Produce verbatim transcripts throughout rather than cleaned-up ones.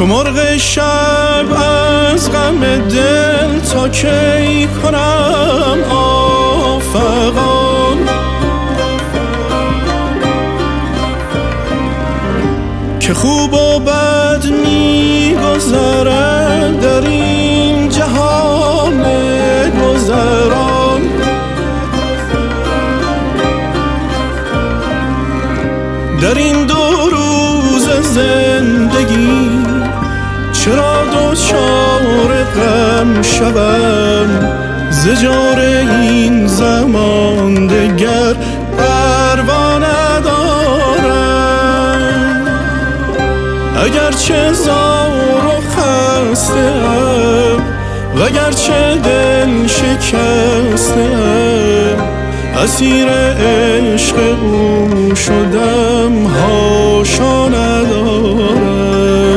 چو مرغ شب از غم دل تا کی کنم آفغان، که خوب و بد می‌گذرد در این جهان گذران. در این دو روز زندگی چرا دچار غم شوم، ز جور این زمان دگر پروا ندارم. اگرچه زار و خسته ام وگرچه دل شکسته ام، اسیر عشق او شدم هاشا ندارم.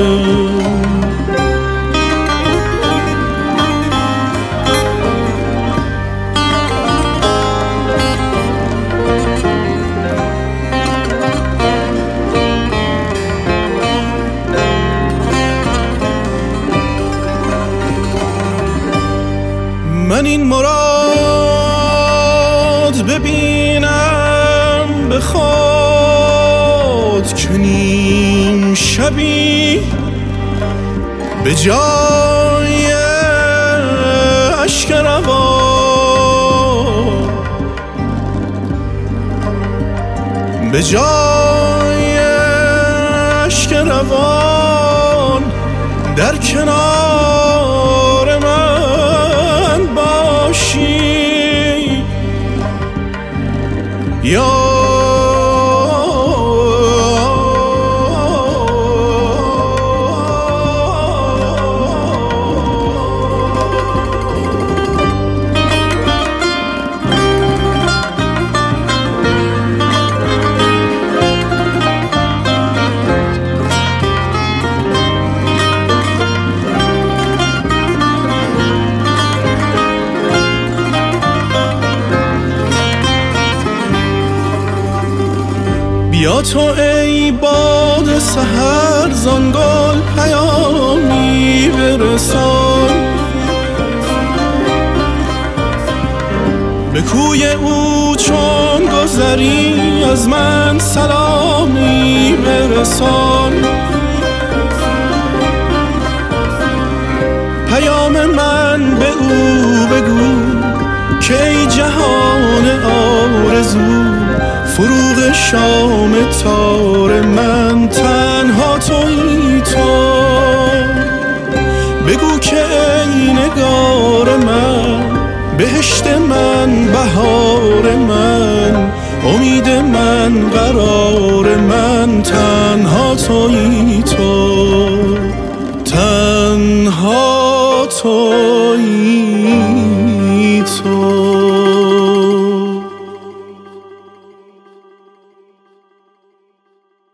من این مراد ببینم به خود که نیم شبی به جای اشک روان، به جای اشک روان در کنار من باشی. یا بیا تو ای باد سحر زان گل پیامی برسان، به کوی او چون گذری از من سلامی برسان. پیام من به او بگو که ای جهان آرزو، فروغ شام تار من تنها تویی تو. بگو که ای نگار من، بهشت من، بهار من، امید من، قرار من، تنها تویی تو، تنها تو.